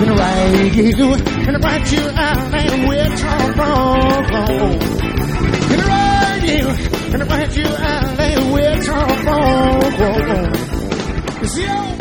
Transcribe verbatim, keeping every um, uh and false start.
gonna write you, gonna write you out and we're wrong. Gonna write you, gonna write you out and we're wrong. 'Cause you